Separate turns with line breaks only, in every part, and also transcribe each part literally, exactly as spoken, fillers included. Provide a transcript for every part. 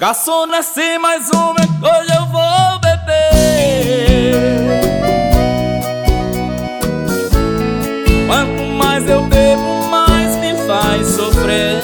Garçom, desce mais uma, hoje eu vou beber. Quanto mais eu bebo, mais me faz sofrer.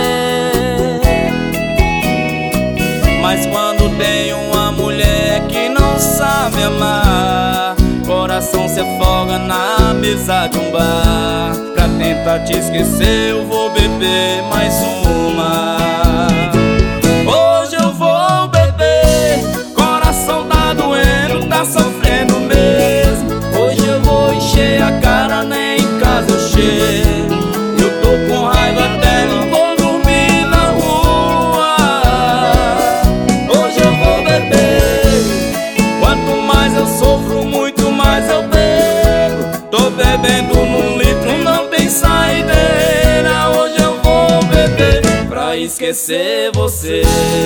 Mas quando tem uma mulher que não sabe amar, coração se afoga na mesa de um bar. Pra tentar te esquecer eu vou beber mais uma. Hoje eu vou beber, coração tá doendo, tá sofrendo mesmo. Hoje eu vou encher a cara, nem em casa eu chego. Eu tô com raiva até não vou dormir na rua. Hoje eu vou beber, quanto mais eu sofro, muito mais eu bebo. Tô bebendo num litro, não tem saideira. Hoje eu vou beber pra esquecer você.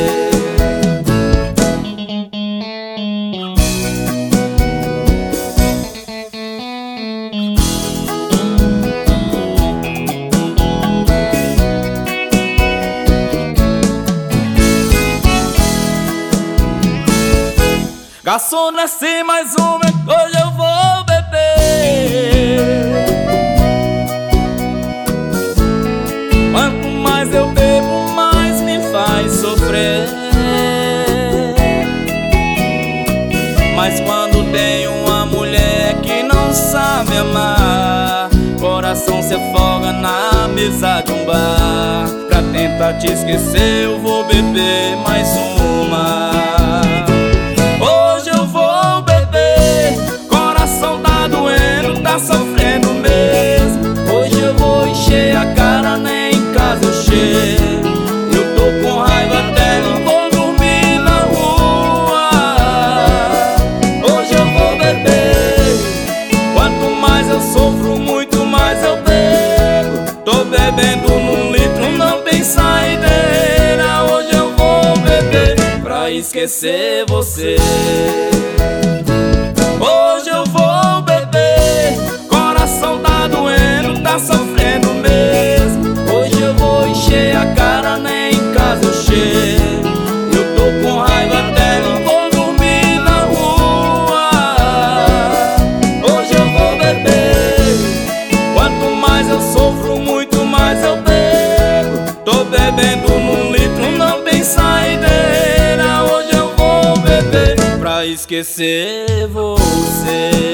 Garçom, desce mais uma, hoje eu vou beber. Quanto mais eu bebo, mais me faz sofrer. Mas quando tem uma mulher que não sabe amar, coração se afoga na mesa de um bar. Pra tentar te esquecer eu vou beber mais uma. Tá sofrendo mesmo. Hoje eu vou encher a cara, nem em casa eu chego. Eu tô com raiva até não vou dormir na rua. Hoje eu vou beber, quanto mais eu sofro, muito mais eu bebo. Tô bebendo num litro, não tem saideira. Hoje eu vou beber pra esquecer você. Hoje eu vou beber, coração tá doendo, tá sofrendo mesmo. Hoje eu vou encher a cara, nem em casa eu chego. Eu tô com raiva até não vou dormir na rua. Hoje eu vou beber, quanto mais eu sofro, muito mais eu bebo. Tô bebendo num litro, não tem saideira. Hoje eu vou beber pra esquecer você.